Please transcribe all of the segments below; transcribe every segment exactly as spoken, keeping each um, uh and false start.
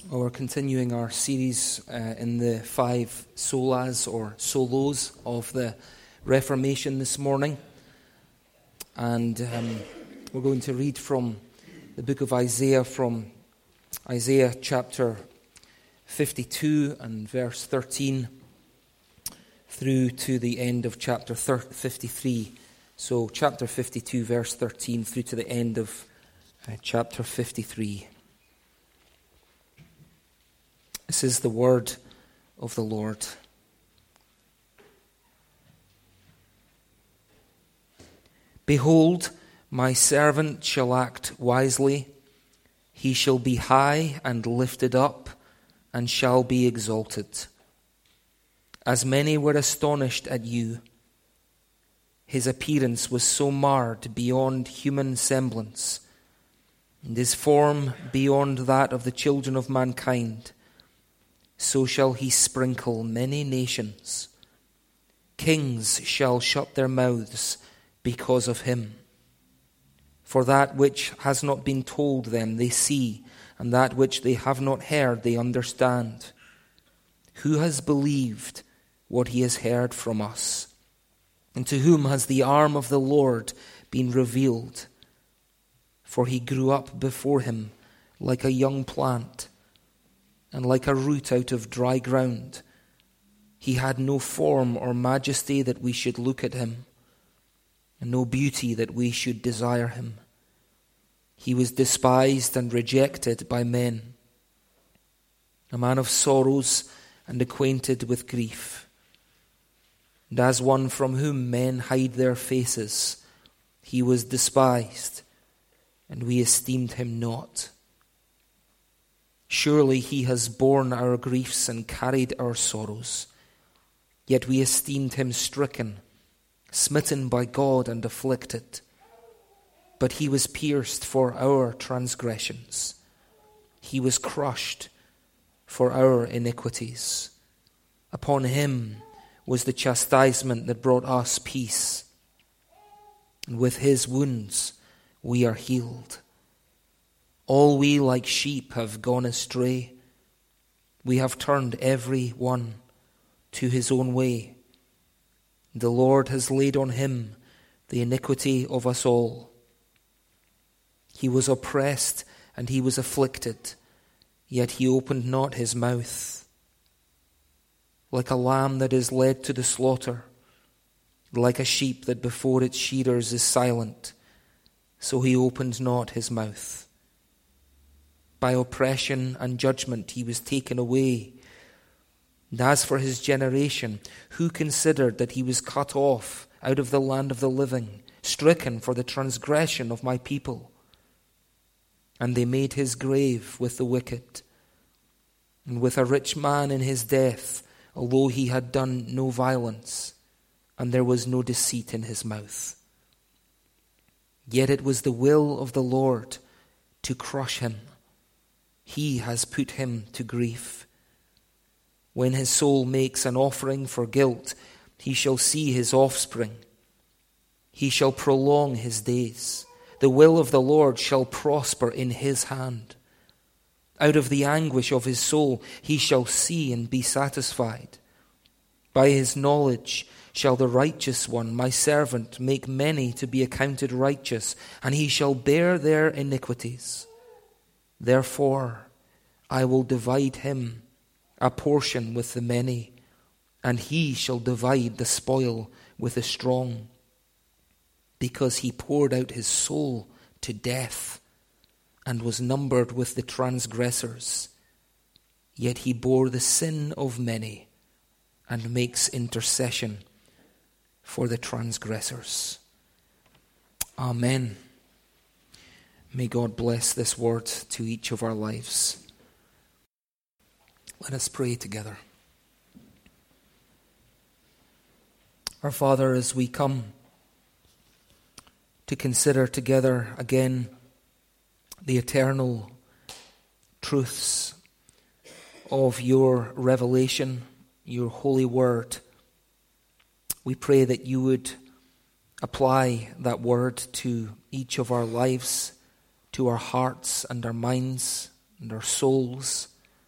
Well, we're continuing our series uh, in the five solas or solos of the Reformation this morning. And um, we're going to read from the book of Isaiah, from Isaiah chapter fifty-two and verse thirteen through to the end of chapter fifty-three. So chapter fifty-two, verse thirteen through to the end of uh, chapter fifty-three. This is the word of the Lord. Behold, my servant shall act wisely. He shall be high and lifted up, and shall be exalted. As many were astonished at you, his appearance was so marred beyond human semblance, and his form beyond that of the children of mankind. So shall he sprinkle many nations. Kings shall shut their mouths because of him. For that which has not been told them they see, and that which they have not heard they understand. Who has believed what he has heard from us? And to whom has the arm of the Lord been revealed? For he grew up before him like a young plant, and like a root out of dry ground. He had no form or majesty that we should look at him, and no beauty that we should desire him. He was despised and rejected by men, a man of sorrows and acquainted with grief. And as one from whom men hide their faces, he was despised, and we esteemed him not. Surely he has borne our griefs and carried our sorrows. Yet we esteemed him stricken, smitten by God and afflicted. But he was pierced for our transgressions. He was crushed for our iniquities. Upon him was the chastisement that brought us peace. And with his wounds we are healed. All we like sheep have gone astray. We have turned every one to his own way. The Lord has laid on him the iniquity of us all. He was oppressed and he was afflicted, yet he opened not his mouth. Like a lamb that is led to the slaughter, like a sheep that before its shearers is silent, so he opened not his mouth. By oppression and judgment he was taken away. And as for his generation, who considered that he was cut off out of the land of the living, stricken for the transgression of my people? And they made his grave with the wicked, and with a rich man in his death, although he had done no violence, and there was no deceit in his mouth. Yet it was the will of the Lord to crush him. He has put him to grief. When his soul makes an offering for guilt, he shall see his offspring. He shall prolong his days. The will of the Lord shall prosper in his hand. Out of the anguish of his soul he shall see and be satisfied. By his knowledge shall the righteous one, my servant, make many to be accounted righteous, and he shall bear their iniquities. Therefore, I will divide him a portion with the many, and he shall divide the spoil with the strong, because he poured out his soul to death and was numbered with the transgressors. Yet he bore the sin of many and makes intercession for the transgressors. Amen. May God bless this word to each of our lives. Let us pray together. Our Father, as we come to consider together again the eternal truths of your revelation, your holy word, we pray that you would apply that word to each of our lives, to our hearts and our minds and our souls,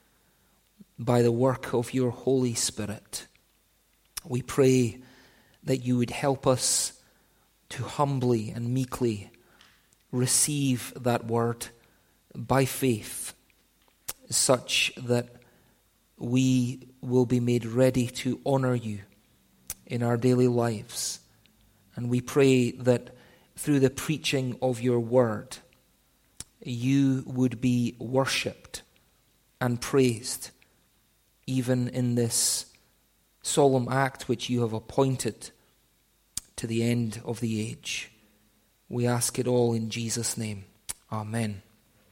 by the work of your Holy Spirit. We pray that you would help us to humbly and meekly receive that word by faith, such that we will be made ready to honor you in our daily lives. And we pray that through the preaching of your word, you would be worshipped and praised, even in this solemn act which you have appointed to the end of the age. We ask it all in Jesus' name. Amen.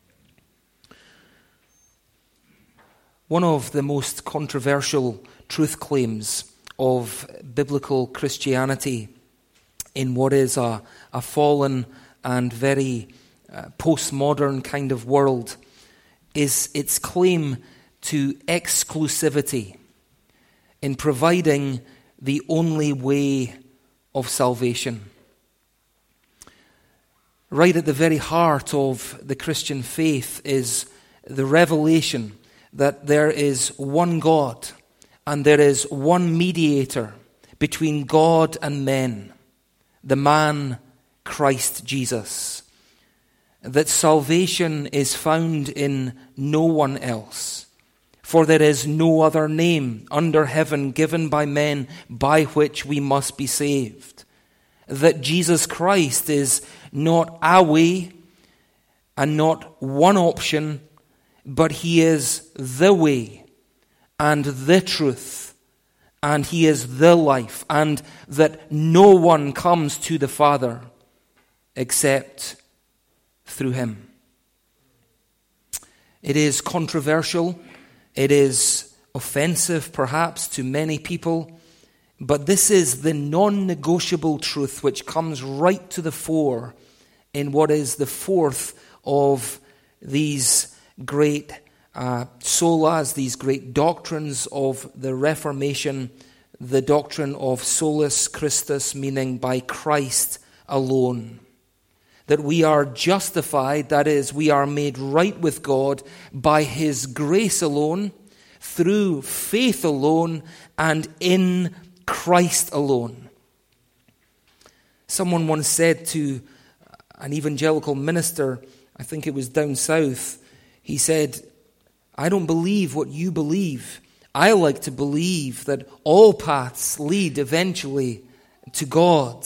One of the most controversial truth claims of biblical Christianity in what is a, a fallen and very uh, postmodern kind of world is its claim to exclusivity in providing the only way of salvation. Right at the very heart of the Christian faith is the revelation that there is one God and there is one mediator between God and men, the man Christ Jesus. That salvation is found in no one else, for there is no other name under heaven given by men by which we must be saved. That Jesus Christ is not a way and not one option, but he is the way and the truth, and he is the life, and that no one comes to the Father except through him. It is controversial, it is offensive perhaps to many people, but this is the non-negotiable truth which comes right to the fore in what is the fourth of these great uh, solas, these great doctrines of the Reformation, the doctrine of solus Christus, meaning by Christ alone. That we are justified, that is, we are made right with God by his grace alone, through faith alone, and in Christ alone. Someone once said to an evangelical minister, I think it was down south, he said, I don't believe what you believe. I like to believe that all paths lead eventually to God.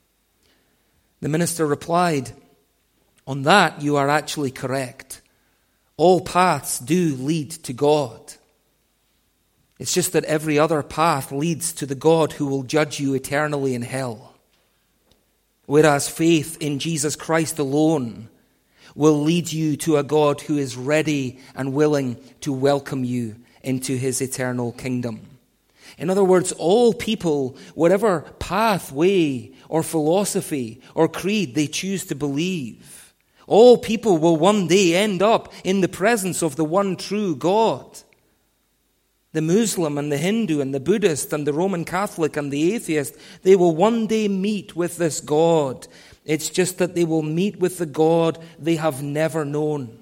The minister replied, on that you are actually correct. All paths do lead to God. It's just that every other path leads to the God who will judge you eternally in hell. Whereas faith in Jesus Christ alone will lead you to a God who is ready and willing to welcome you into his eternal kingdom. In other words, all people, whatever pathway or philosophy or creed they choose to believe, all people will one day end up in the presence of the one true God. The Muslim and the Hindu and the Buddhist and the Roman Catholic and the atheist, they will one day meet with this God. It's just that they will meet with the God they have never known.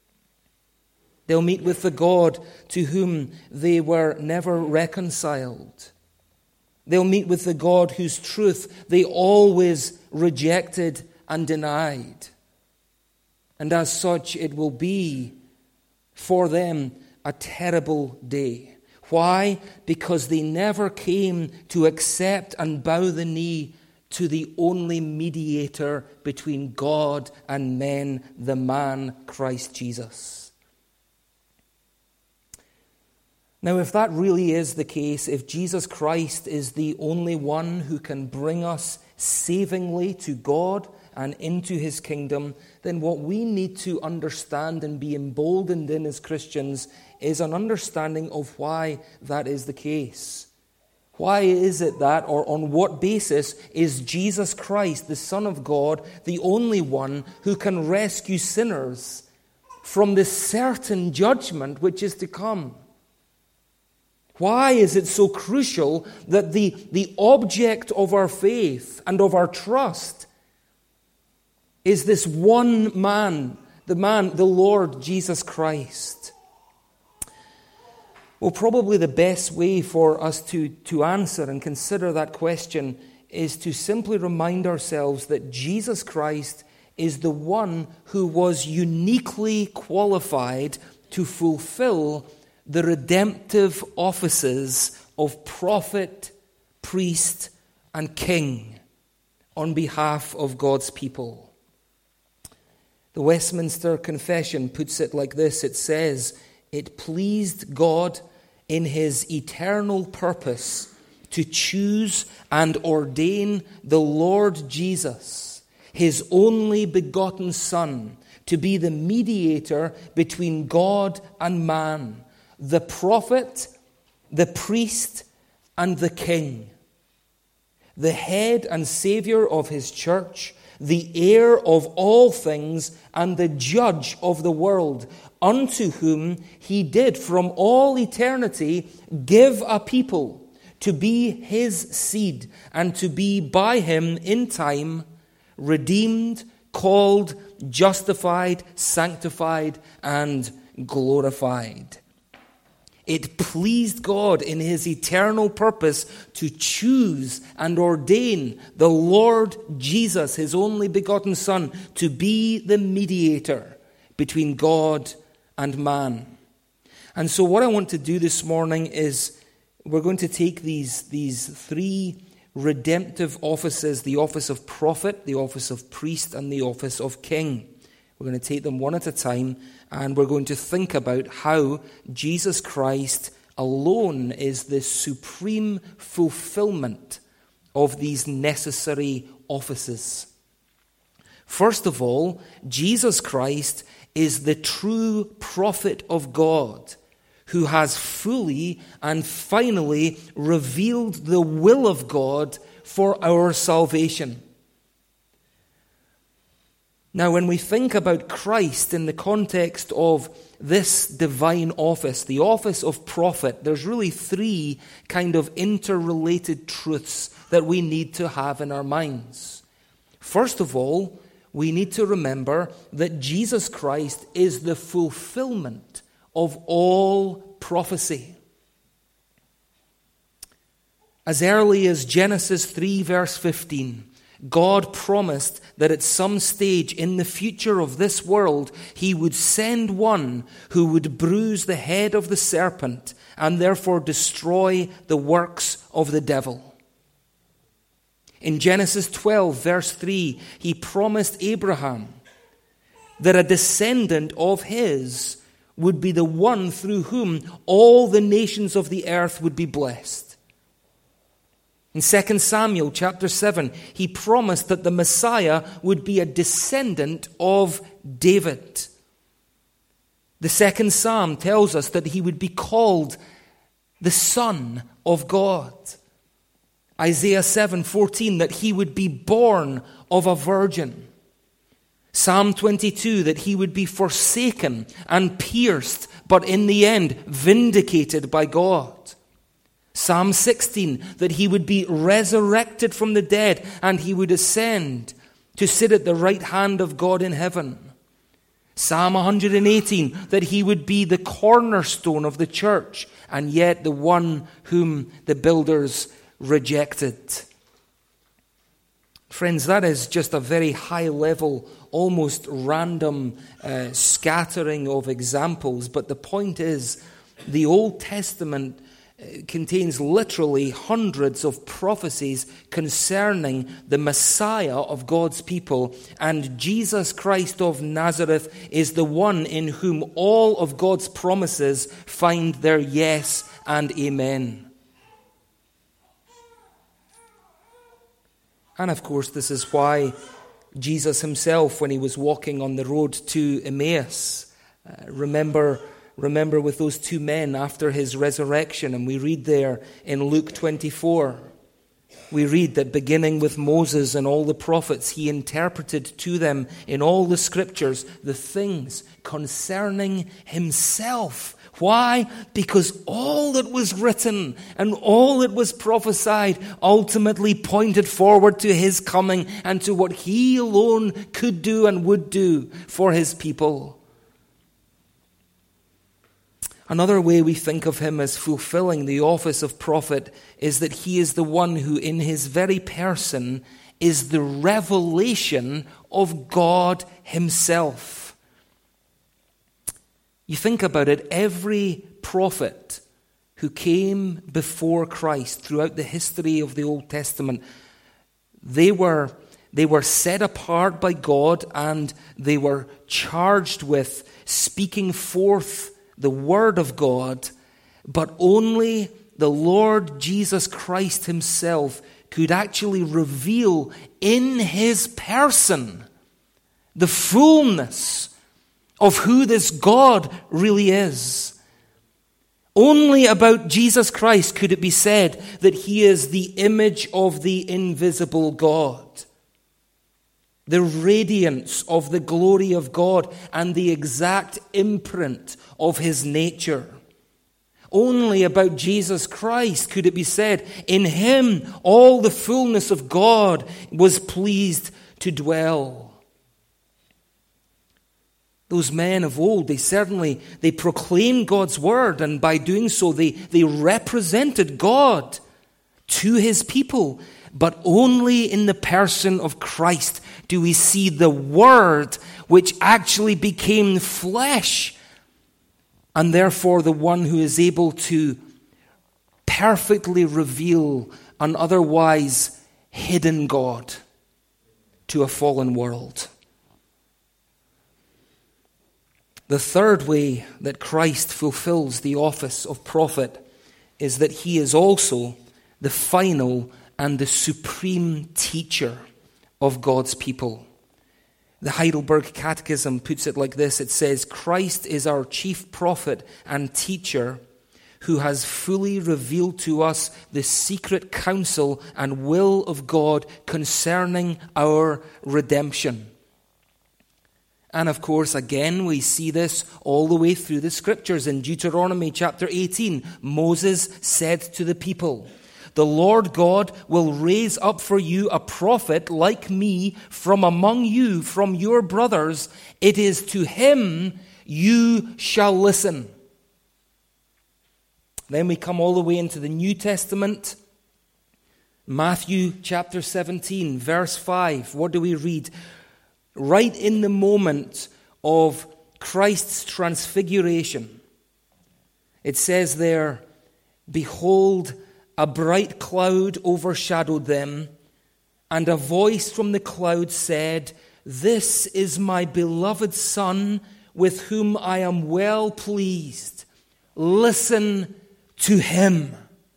They'll meet with the God to whom they were never reconciled. They'll meet with the God whose truth they always rejected and denied. And as such, it will be for them a terrible day. Why? Because they never came to accept and bow the knee to the only mediator between God and men, the man Christ Jesus. Now, if that really is the case, if Jesus Christ is the only one who can bring us savingly to God and into his kingdom, then what we need to understand and be emboldened in as Christians is an understanding of why that is the case. Why is it that, or on what basis, is Jesus Christ, the Son of God, the only one who can rescue sinners from the certain judgment which is to come? Why is it so crucial that the, the object of our faith and of our trust is this one man, the man, the Lord Jesus Christ? Well, probably the best way for us to, to answer and consider that question is to simply remind ourselves that Jesus Christ is the one who was uniquely qualified to fulfill the redemptive offices of prophet, priest, and king on behalf of God's people. The Westminster Confession puts it like this. It says, "It pleased God in his eternal purpose to choose and ordain the Lord Jesus, his only begotten Son, to be the mediator between God and man, the prophet, the priest, and the king, the head and Savior of his church, the heir of all things, and the judge of the world, unto whom he did from all eternity give a people to be his seed, and to be by him in time redeemed, called, justified, sanctified, and glorified." It pleased God in his eternal purpose to choose and ordain the Lord Jesus, his only begotten Son, to be the mediator between God and man. And so what I want to do this morning is we're going to take these, these three redemptive offices, the office of prophet, the office of priest, and the office of king. We're going to take them one at a time, and we're going to think about how Jesus Christ alone is the supreme fulfillment of these necessary offices. First of all, Jesus Christ is the true prophet of God, who has fully and finally revealed the will of God for our salvation. Now, when we think about Christ in the context of this divine office, the office of prophet, there's really three kind of interrelated truths that we need to have in our minds. First of all, we need to remember that Jesus Christ is the fulfillment of all prophecy. As early as Genesis three, verse fifteen, God promised that at some stage in the future of this world, he would send one who would bruise the head of the serpent and therefore destroy the works of the devil. In Genesis twelve, verse three, he promised Abraham that a descendant of his would be the one through whom all the nations of the earth would be blessed. In Second Samuel chapter seven, he promised that the Messiah would be a descendant of David. The second Psalm tells us that he would be called the Son of God. Isaiah seven fourteen, that he would be born of a virgin. Psalm twenty-two, that he would be forsaken and pierced, but in the end vindicated by God. Psalm sixteen, that he would be resurrected from the dead and he would ascend to sit at the right hand of God in heaven. Psalm one hundred eighteen, that he would be the cornerstone of the church and yet the one whom the builders rejected. Friends, that is just a very high level, almost random uh, scattering of examples. But the point is, the Old Testament contains literally hundreds of prophecies concerning the Messiah of God's people, and Jesus Christ of Nazareth is the one in whom all of God's promises find their yes and amen. And of course, this is why Jesus himself, when he was walking on the road to Emmaus, uh, remember Remember with those two men after his resurrection, and we read there in Luke twenty-four, we read that beginning with Moses and all the prophets, he interpreted to them in all the scriptures the things concerning himself. Why? Because all that was written and all that was prophesied ultimately pointed forward to his coming and to what he alone could do and would do for his people. Another way we think of him as fulfilling the office of prophet is that he is the one who in his very person is the revelation of God himself. You think about it, every prophet who came before Christ throughout the history of the Old Testament, they were, they were set apart by God, and they were charged with speaking forth the word of God, but only the Lord Jesus Christ himself could actually reveal in his person the fullness of who this God really is. Only about Jesus Christ could it be said that he is the image of the invisible God, the radiance of the glory of God, and the exact imprint of his nature. Only about Jesus Christ could it be said, in him all the fullness of God was pleased to dwell. Those men of old, they certainly, they proclaimed God's word, and by doing so, they, they represented God to his people. But only in the person of Christ do we see the word which actually became flesh, and therefore the one who is able to perfectly reveal an otherwise hidden God to a fallen world. The third way that Christ fulfills the office of prophet is that he is also the final and the supreme teacher of God's people. The Heidelberg Catechism puts it like this. It says, Christ is our chief prophet and teacher, who has fully revealed to us the secret counsel and will of God concerning our redemption. And of course, again, we see this all the way through the scriptures. In Deuteronomy chapter eighteen, Moses said to the people, the Lord God will raise up for you a prophet like me from among you, from your brothers. It is to him you shall listen. Then we come all the way into the New Testament. Matthew chapter seventeen, verse five. What do we read? Right in the moment of Christ's transfiguration, it says there, behold, a bright cloud overshadowed them, and a voice from the cloud said, this is my beloved Son, with whom I am well pleased. Listen to him.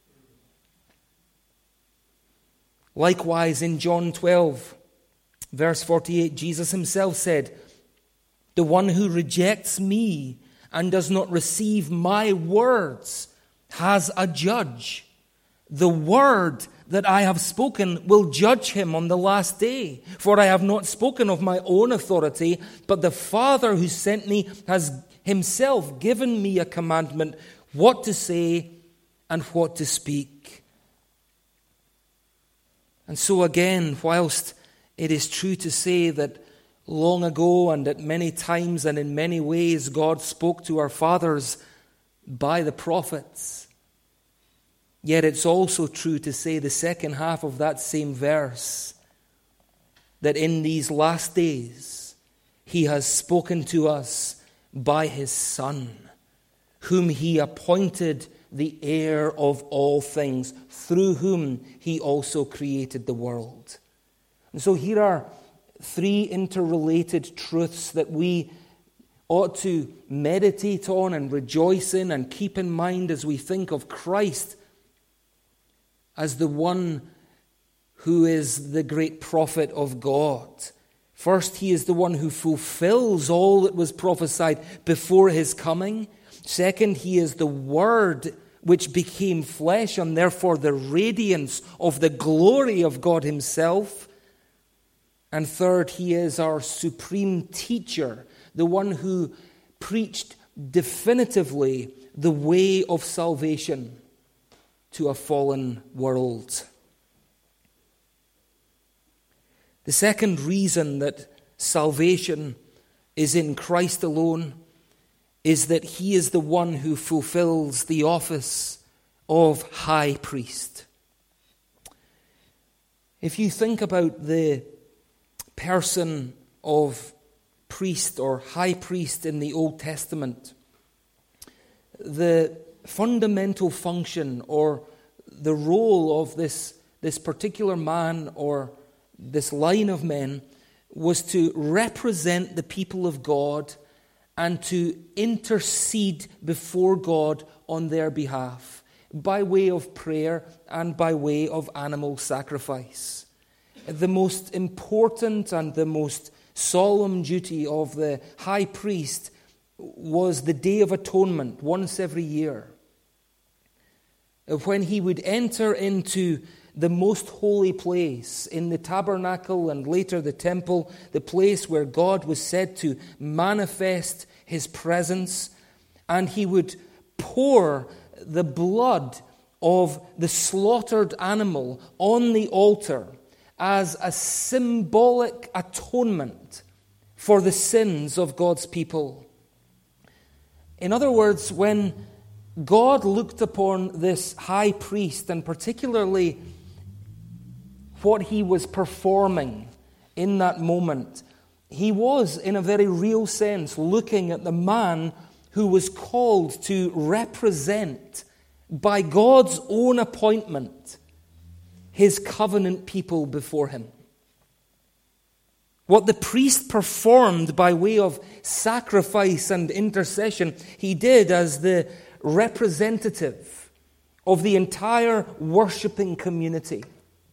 Likewise, in John twelve, verse forty-eight, Jesus himself said, the one who rejects me and does not receive my words has a judge. The word that I have spoken will judge him on the last day. For I have not spoken of my own authority, but the Father who sent me has himself given me a commandment, what to say and what to speak. And so again, whilst it is true to say that long ago and at many times and in many ways God spoke to our fathers by the prophets, yet it's also true to say the second half of that same verse, that in these last days he has spoken to us by his Son, whom he appointed the heir of all things, through whom he also created the world. And so here are three interrelated truths that we ought to meditate on and rejoice in and keep in mind as we think of Christ as the one who is the great prophet of God. First, he is the one who fulfills all that was prophesied before his coming. Second, he is the Word which became flesh, and therefore the radiance of the glory of God himself. And third, he is our supreme teacher, the one who preached definitively the way of salvation to a fallen world. The second reason that salvation is in Christ alone is that he is the one who fulfills the office of high priest. If you think about the person of priest or high priest in the Old Testament, the fundamental function or the role of this, this particular man or this line of men was to represent the people of God and to intercede before God on their behalf by way of prayer and by way of animal sacrifice. The most important and the most solemn duty of the high priest was the Day of Atonement, once every year, when he would enter into the most holy place in the tabernacle and later the temple, the place where God was said to manifest his presence, and he would pour the blood of the slaughtered animal on the altar as a symbolic atonement for the sins of God's people. In other words, when God looked upon this high priest, and particularly what he was performing in that moment, he was, in a very real sense, looking at the man who was called to represent, by God's own appointment, his covenant people before him. What the priest performed by way of sacrifice and intercession, he did as the representative of the entire worshipping community.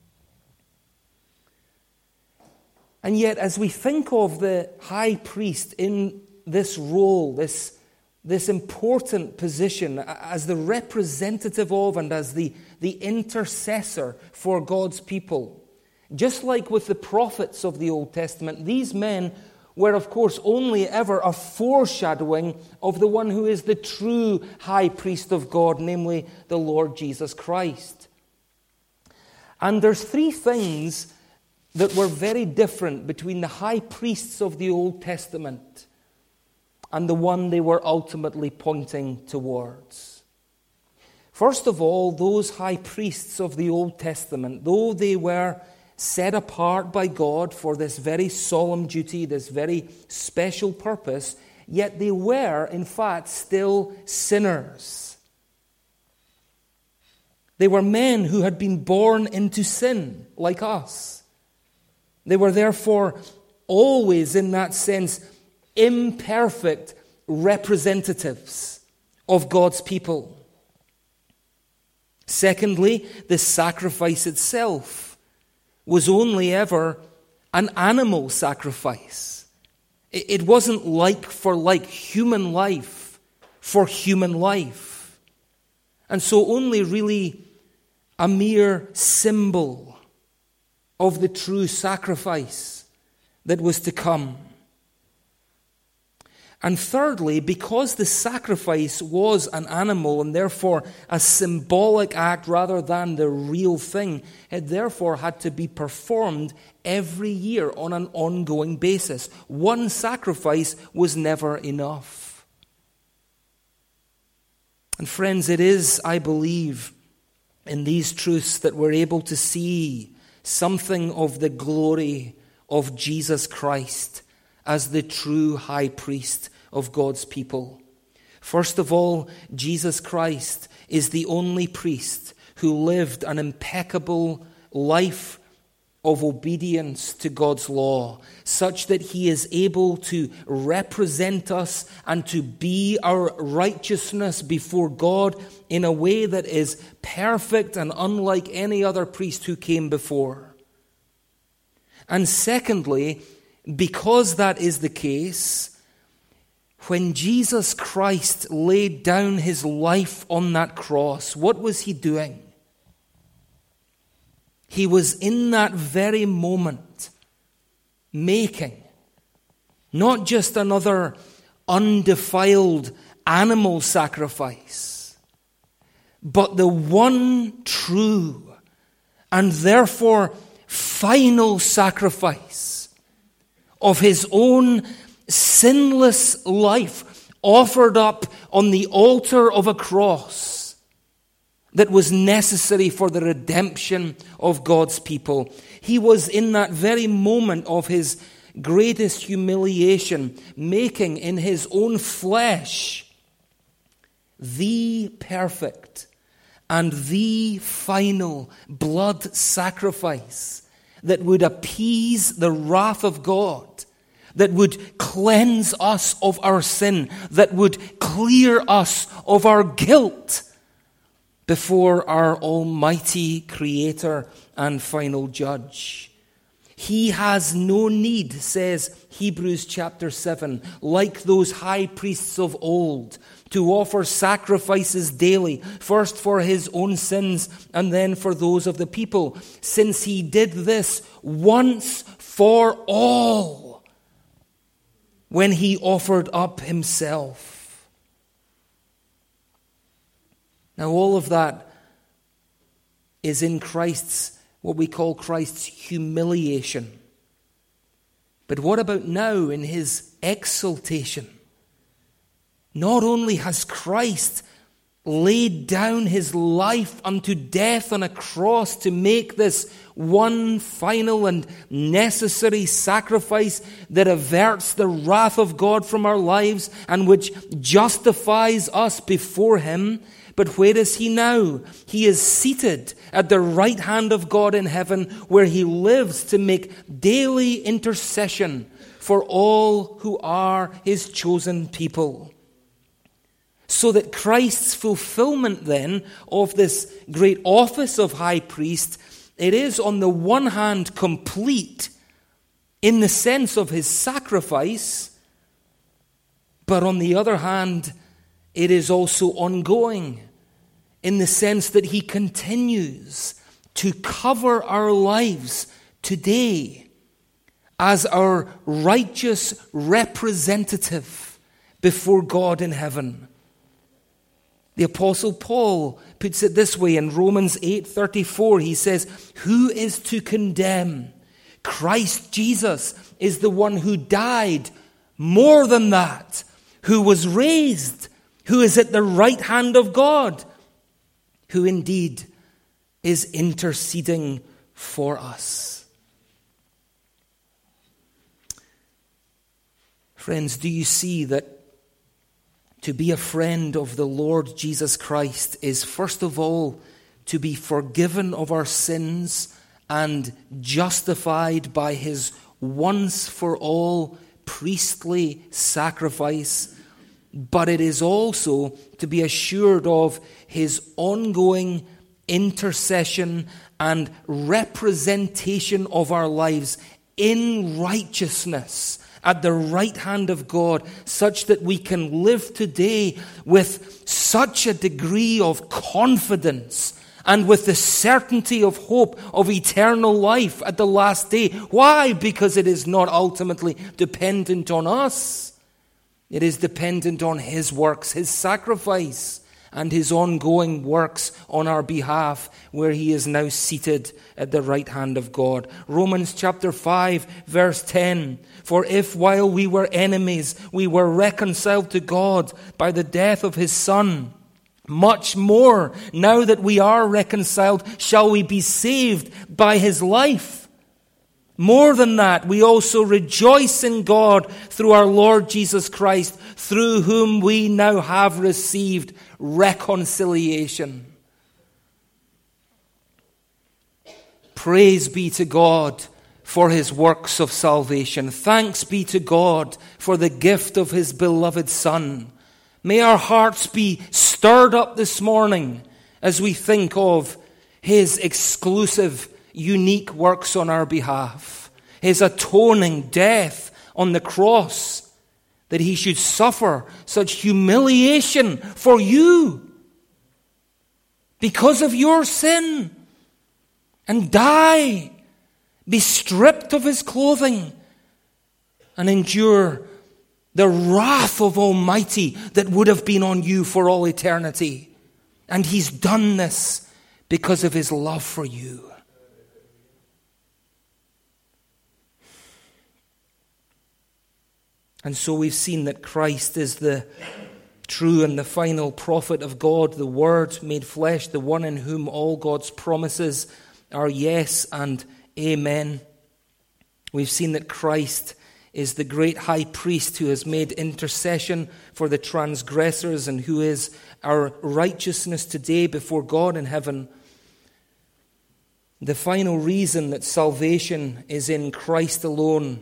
And yet, as we think of the high priest in this role, this, this important position as the representative of and as the, the intercessor for God's people, just like with the prophets of the Old Testament, these men were, of course, only ever a foreshadowing of the one who is the true high priest of God, namely the Lord Jesus Christ. And there's three things that were very different between the high priests of the Old Testament and the one they were ultimately pointing towards. First of all, those high priests of the Old Testament, though they were set apart by God for this very solemn duty, this very special purpose, yet they were, in fact, still sinners. They were men who had been born into sin, like us. They were therefore always, in that sense, imperfect representatives of God's people. Secondly, the sacrifice itself was only ever an animal sacrifice. It wasn't like for like, human life for human life. And so only really a mere symbol of the true sacrifice that was to come. And thirdly, because the sacrifice was an animal and therefore a symbolic act rather than the real thing, it therefore had to be performed every year on an ongoing basis. One sacrifice was never enough. And friends, it is, I believe, in these truths that we're able to see something of the glory of Jesus Christ as the true high priest of God's people. First of all, Jesus Christ is the only priest who lived an impeccable life of obedience to God's law, such that he is able to represent us and to be our righteousness before God in a way that is perfect and unlike any other priest who came before. And secondly, because that is the case, when Jesus Christ laid down his life on that cross, what was he doing? He was in that very moment making not just another undefiled animal sacrifice, but the one true and therefore final sacrifice of his own sinless life offered up on the altar of a cross that was necessary for the redemption of God's people. He was in that very moment of his greatest humiliation, making in his own flesh the perfect and the final blood sacrifice that would appease the wrath of God, that would cleanse us of our sin, that would clear us of our guilt before our almighty Creator and final Judge. He has no need, says Hebrews chapter seven, like those high priests of old, to offer sacrifices daily, first for his own sins and then for those of the people, since he did this once for all when he offered up himself. Now all of that is in Christ's, what we call Christ's humiliation. But what about now in his exaltation? Not only has Christ laid down his life unto death on a cross to make this one final and necessary sacrifice that averts the wrath of God from our lives and which justifies us before him, but where is he now? He is seated at the right hand of God in heaven, where he lives to make daily intercession for all who are his chosen people. So that Christ's fulfillment then of this great office of high priest, it is on the one hand complete in the sense of his sacrifice, but on the other hand, it is also ongoing in the sense that he continues to cover our lives today as our righteous representative before God in heaven. The Apostle Paul puts it this way in Romans eight thirty-four. He says, "Who is to condemn? Christ Jesus is the one who died, more than that, who was raised, who is at the right hand of God, who indeed is interceding for us." Friends, do you see that to be a friend of the Lord Jesus Christ is first of all to be forgiven of our sins and justified by his once for all priestly sacrifice, but it is also to be assured of his ongoing intercession and representation of our lives in righteousness at the right hand of God, such that we can live today with such a degree of confidence and with the certainty of hope of eternal life at the last day. Why? Because it is not ultimately dependent on us. It is dependent on his works, his sacrifice, and his ongoing works on our behalf, where he is now seated at the right hand of God. Romans chapter five, verse ten. "For if while we were enemies, we were reconciled to God by the death of his Son, much more, now that we are reconciled, shall we be saved by his life. More than that, we also rejoice in God through our Lord Jesus Christ, through whom we now have received reconciliation." Praise be to God for his works of salvation. Thanks be to God for the gift of his beloved Son. May our hearts be stirred up this morning as we think of his exclusive, unique works on our behalf. His atoning death on the cross, that he should suffer such humiliation for you because of your sin, and die, be stripped of his clothing, and endure the wrath of Almighty that would have been on you for all eternity. And he's done this because of his love for you. And so we've seen that Christ is the true and the final prophet of God, the Word made flesh, the one in whom all God's promises are yes and amen. We've seen that Christ is the great high priest who has made intercession for the transgressors and who is our righteousness today before God in heaven. The final reason that salvation is in Christ alone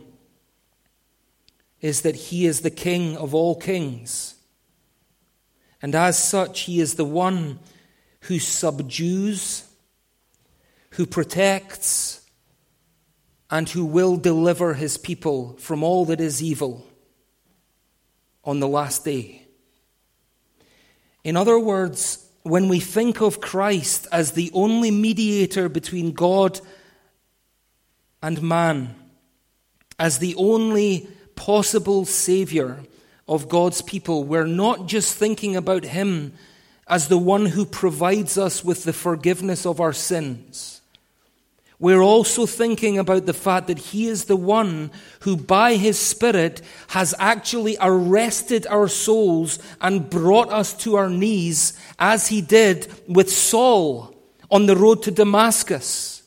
is that he is the King of all kings. And as such, he is the one who subdues, who protects, and who will deliver his people from all that is evil on the last day. In other words, when we think of Christ as the only mediator between God and man, as the only possible Savior of God's people, we're not just thinking about him as the one who provides us with the forgiveness of our sins. We're also thinking about the fact that he is the one who by his Spirit has actually arrested our souls and brought us to our knees, as he did with Saul on the road to Damascus.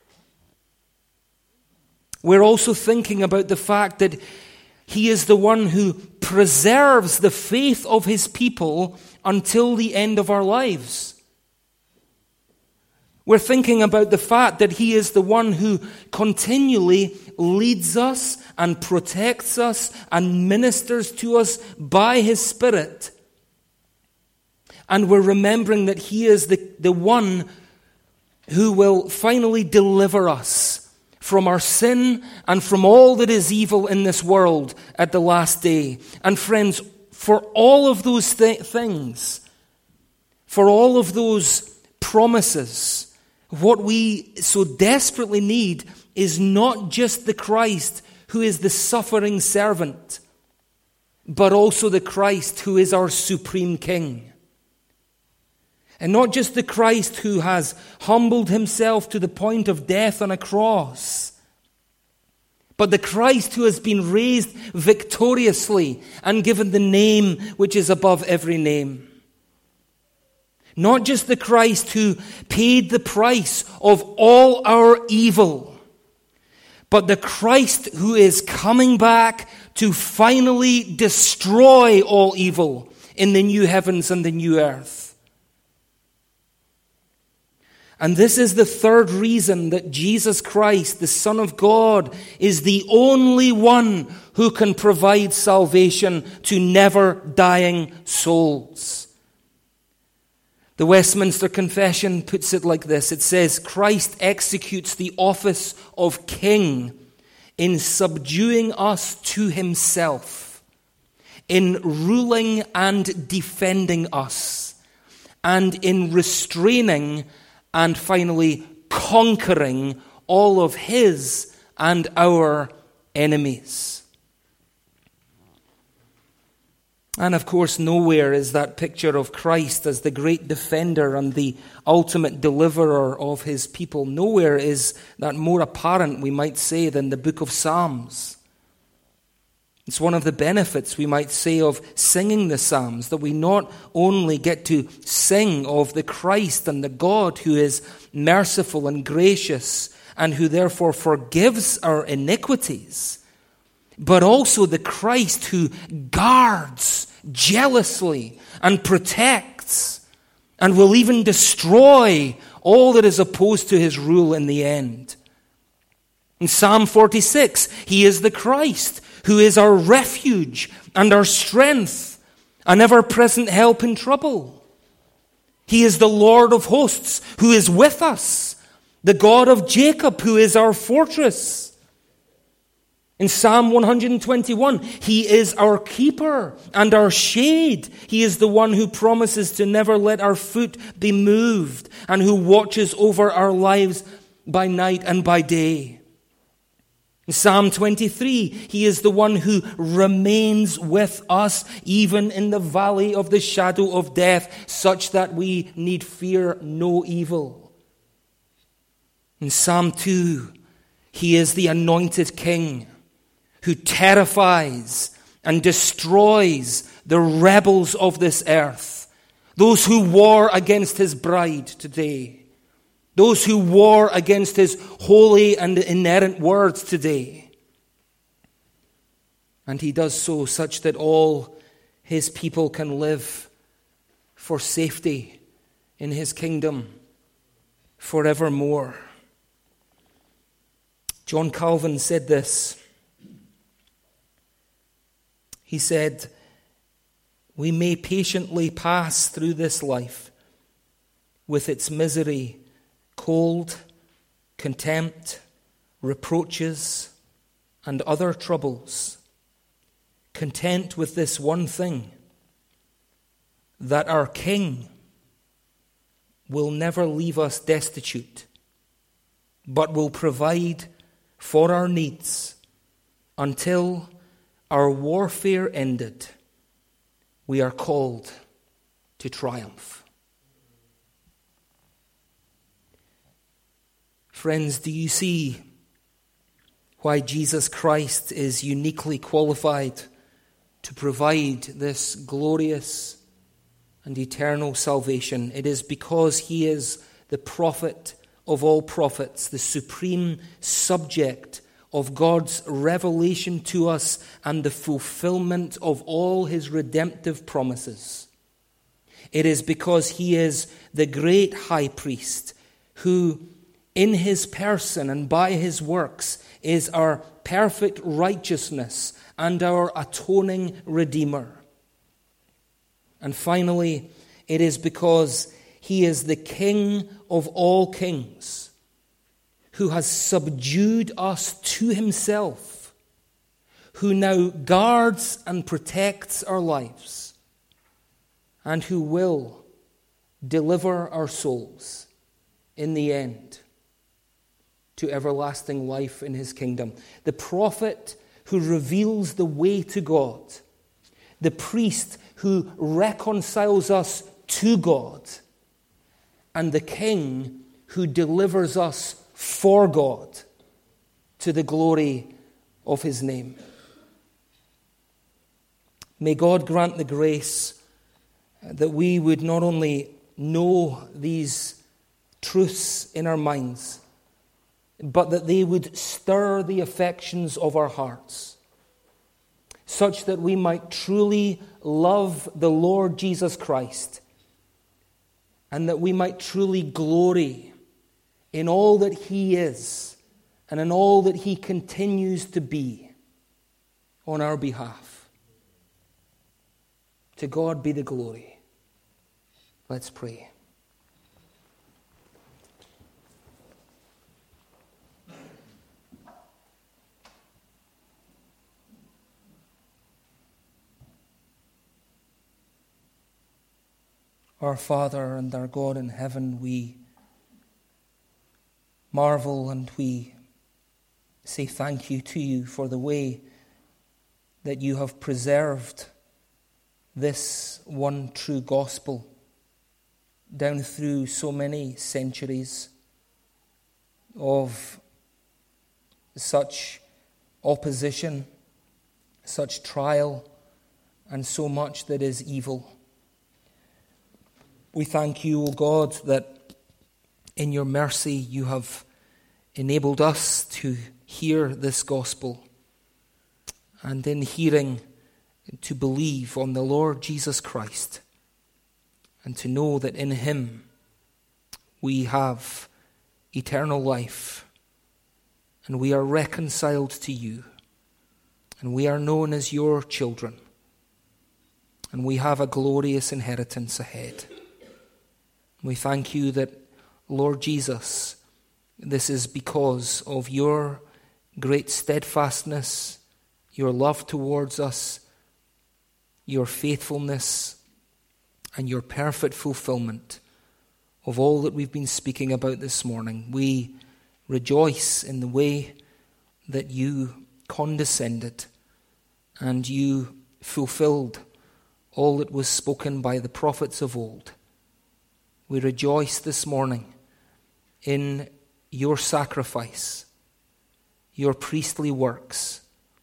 We're also thinking about the fact that he is the one who preserves the faith of his people until the end of our lives. We're thinking about the fact that he is the one who continually leads us and protects us and ministers to us by his Spirit. And we're remembering that he is the, the one who will finally deliver us from our sin and from all that is evil in this world at the last day. And friends, for all of those th- things, for all of those promises, what we so desperately need is not just the Christ who is the suffering servant, but also the Christ who is our supreme King. And not just the Christ who has humbled himself to the point of death on a cross, but the Christ who has been raised victoriously and given the name which is above every name. Not just the Christ who paid the price of all our evil, but the Christ who is coming back to finally destroy all evil in the new heavens and the new earth. And this is the third reason that Jesus Christ, the Son of God, is the only one who can provide salvation to never dying souls. The Westminster Confession puts it like this. It says, Christ executes the office of King in subduing us to himself, in ruling and defending us, and in restraining and finally conquering all of his and our enemies. And of course, nowhere is that picture of Christ as the great defender and the ultimate deliverer of his people. Nowhere is that more apparent, we might say, than the book of Psalms. It's one of the benefits, we might say, of singing the Psalms, that we not only get to sing of the Christ and the God who is merciful and gracious and who therefore forgives our iniquities, but also the Christ who guards jealously and protects and will even destroy all that is opposed to his rule in the end. In Psalm forty-six, he is the Christ who is our refuge and our strength, an ever-present help in trouble. He is the Lord of hosts who is with us, the God of Jacob who is our fortress. In Psalm one twenty-one, he is our keeper and our shade. He is the one who promises to never let our foot be moved and who watches over our lives by night and by day. In Psalm twenty-three, he is the one who remains with us even in the valley of the shadow of death, such that we need fear no evil. In Psalm two, he is the anointed king who terrifies and destroys the rebels of this earth, those who war against his bride today, those who war against his holy and inerrant words today. And he does so such that all his people can live for safety in his kingdom forevermore. John Calvin said this. He said, "We may patiently pass through this life with its misery, cold, contempt, reproaches, and other troubles, content with this one thing, that our King will never leave us destitute, but will provide for our needs until our warfare ended, we are called to triumph." Friends, do you see why Jesus Christ is uniquely qualified to provide this glorious and eternal salvation? It is because he is the prophet of all prophets, the supreme subject of God's revelation to us and the fulfillment of all his redemptive promises. It is because he is the great high priest who, in his person and by his works, is our perfect righteousness and our atoning Redeemer. And finally, it is because he is the King of all kings, who has subdued us to himself, who now guards and protects our lives, and who will deliver our souls in the end to everlasting life in his kingdom. The prophet who reveals the way to God, the priest who reconciles us to God, and the King who delivers us for God to the glory of his name. May God grant the grace that we would not only know these truths in our minds, but that they would stir the affections of our hearts, such that we might truly love the Lord Jesus Christ, and that we might truly glory in all that he is and in all that he continues to be on our behalf. To God be the glory. Let's pray. Our Father and our God in heaven, we marvel and we say thank you to you for the way that you have preserved this one true gospel down through so many centuries of such opposition, such trial, and so much that is evil. We thank you, O God, that in your mercy you have enabled us to hear this gospel, and in hearing to believe on the Lord Jesus Christ, and to know that in him we have eternal life, and we are reconciled to you, and we are known as your children, and we have a glorious inheritance ahead. We thank you that, Lord Jesus, this is because of your great steadfastness, your love towards us, your faithfulness, and your perfect fulfillment of all that we've been speaking about this morning. We rejoice in the way that you condescended and you fulfilled all that was spoken by the prophets of old. We rejoice this morning in your sacrifice, your priestly works,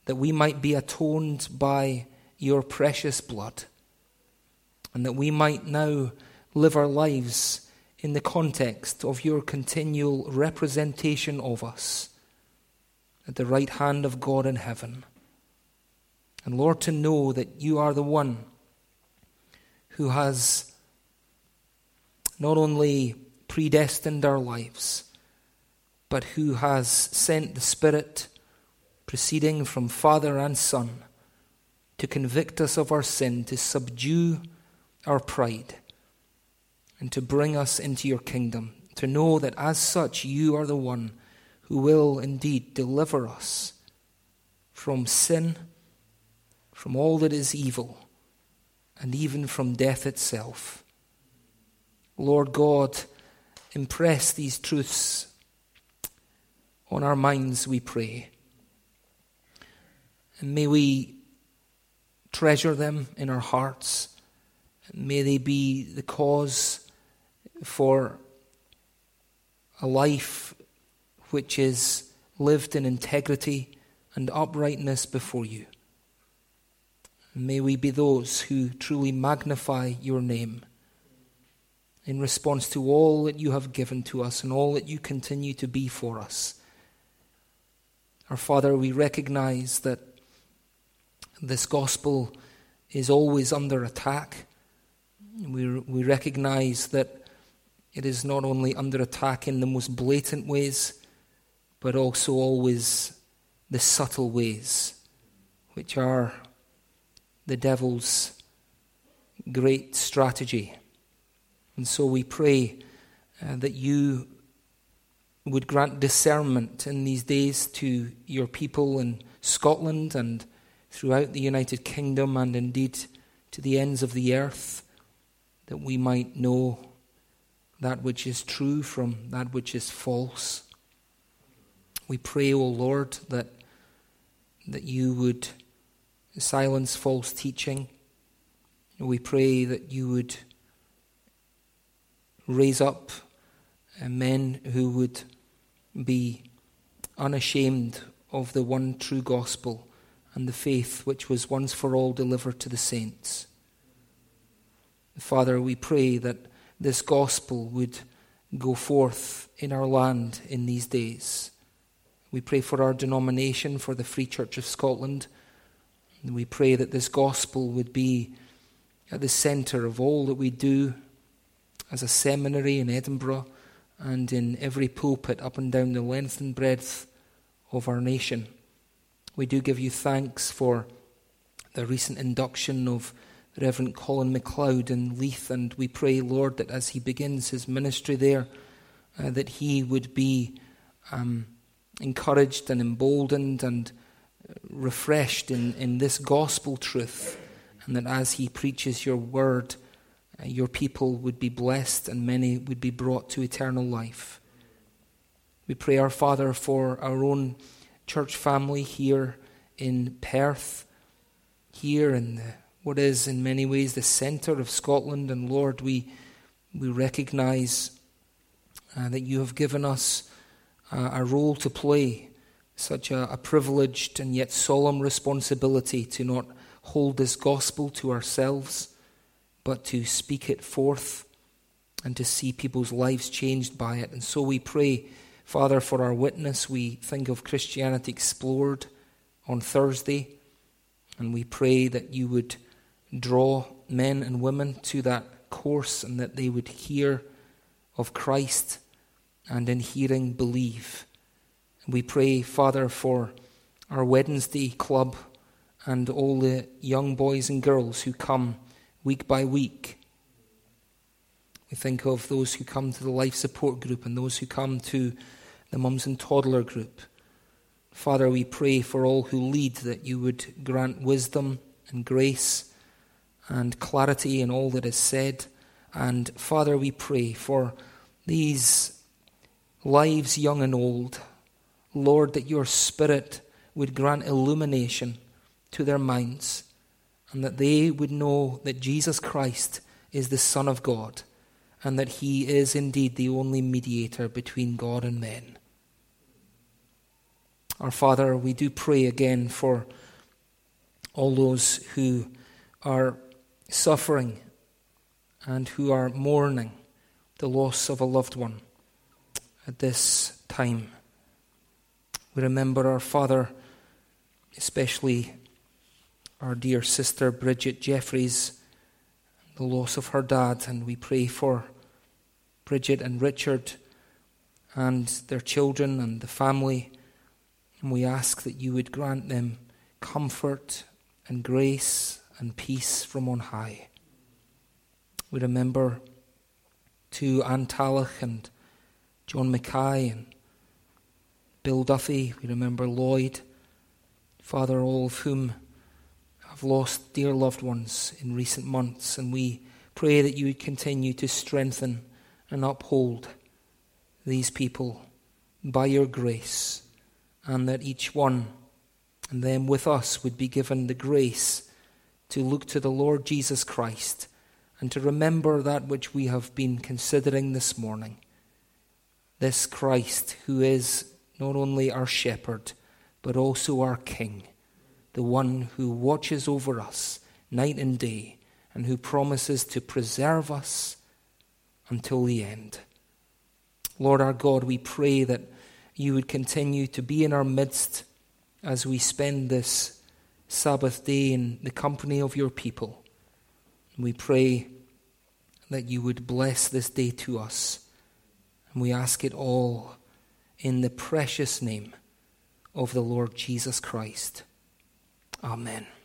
that we might be atoned by your precious blood, and that we might now live our lives in the context of your continual representation of us at the right hand of God in heaven. And Lord, to know that you are the one who has not only predestined our lives, but who has sent the Spirit proceeding from Father and Son to convict us of our sin, to subdue our pride, and to bring us into your kingdom, to know that as such you are the one who will indeed deliver us from sin, from all that is evil, and even from death itself. Lord God, impress these truths on our minds, we pray. And may we treasure them in our hearts. May they be the cause for a life which is lived in integrity and uprightness before you. May we be those who truly magnify your name in response to all that you have given to us and all that you continue to be for us. Our Father, we recognize that this gospel is always under attack. We, we recognize that it is not only under attack in the most blatant ways, but also always the subtle ways, which are the devil's great strategy. And so we pray uh, that you would grant discernment in these days to your people in Scotland and throughout the United Kingdom, and indeed to the ends of the earth, that we might know that which is true from that which is false. We pray, O Lord, that that you would silence false teaching. We pray that you would raise up uh, men who would be unashamed of the one true gospel and the faith which was once for all delivered to the saints. Father, we pray that this gospel would go forth in our land in these days. We pray for our denomination, for the Free Church of Scotland. And we pray that this gospel would be at the centre of all that we do as a seminary in Edinburgh and in every pulpit up and down the length and breadth of our nation. We do give you thanks for the recent induction of Reverend Colin MacLeod in Leith, and we pray, Lord, that as he begins his ministry there, uh, that he would be um, encouraged and emboldened and refreshed in, in this gospel truth, and that as he preaches your word, uh, your people would be blessed and many would be brought to eternal life. We pray, our Father, for our own church family here in Perth, here in the, what is in many ways the centre of Scotland. And Lord, we we recognise uh, that you have given us uh, a role to play, such a, a privileged and yet solemn responsibility to not hold this gospel to ourselves, but to speak it forth and to see people's lives changed by it. And so we pray, Father, for our witness. We think of Christianity Explored on Thursday, and we pray that you would draw men and women to that course and that they would hear of Christ and in hearing believe. And we pray, Father, for our Wednesday club and all the young boys and girls who come week by week. We think of those who come to the life support group and those who come to the mums and toddler group. Father, we pray for all who lead, that you would grant wisdom and grace and clarity in all that is said. And Father, we pray for these lives young and old. Lord, that your Spirit would grant illumination to their minds, and that they would know that Jesus Christ is the Son of God, and that he is indeed the only mediator between God and men. Our Father, we do pray again for all those who are suffering and who are mourning the loss of a loved one at this time. We remember our Father, especially our dear sister Bridget Jeffries, the loss of her dad, and we pray for Bridget and Richard and their children and the family, and we ask that you would grant them comfort and grace and peace from on high. We remember to Anne Tallach and John Mackay and Bill Duffy. We remember Lloyd, Father, all of whom have lost dear loved ones in recent months, and we pray that you would continue to strengthen and uphold these people by your grace, and that each one and them with us would be given the grace to look to the Lord Jesus Christ and to remember that which we have been considering this morning. This Christ who is not only our shepherd, but also our King, the one who watches over us night and day and who promises to preserve us until the end. Lord our God, we pray that you would continue to be in our midst as we spend this Sabbath day in the company of your people. We pray that you would bless this day to us, and we ask it all in the precious name of the Lord Jesus Christ. Amen.